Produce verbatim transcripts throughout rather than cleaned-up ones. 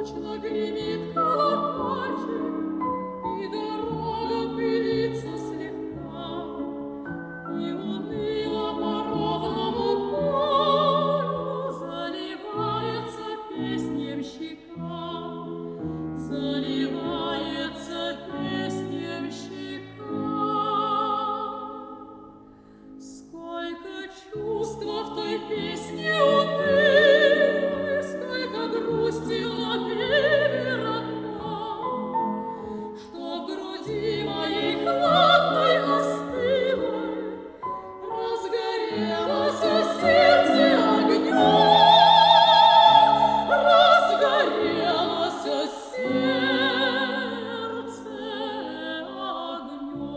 Звучно гремит колокольчик, и дорога пылится слегка, и уныло по ровному полю заливается песнем щека, заливается песнем щека. Сколько чувства в той песне унылой, сколько грусти в напеве родном, что в груди моей хладной остылой разгорелось сердце огнем, разгорелось сердце огнем.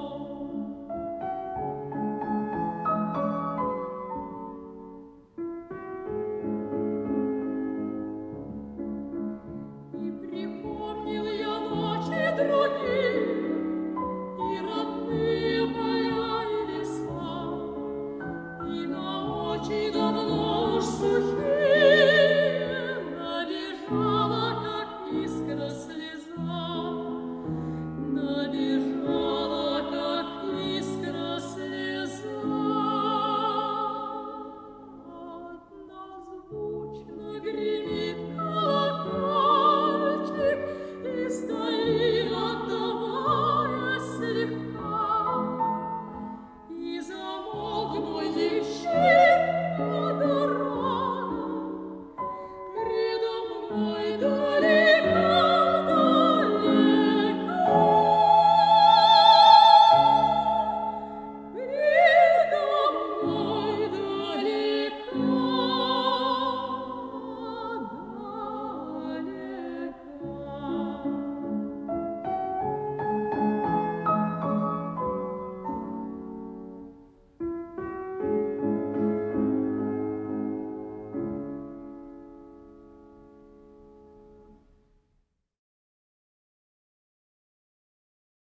И припомнил я ночи другие, и родные поля и леса, и на очи давно уж сухие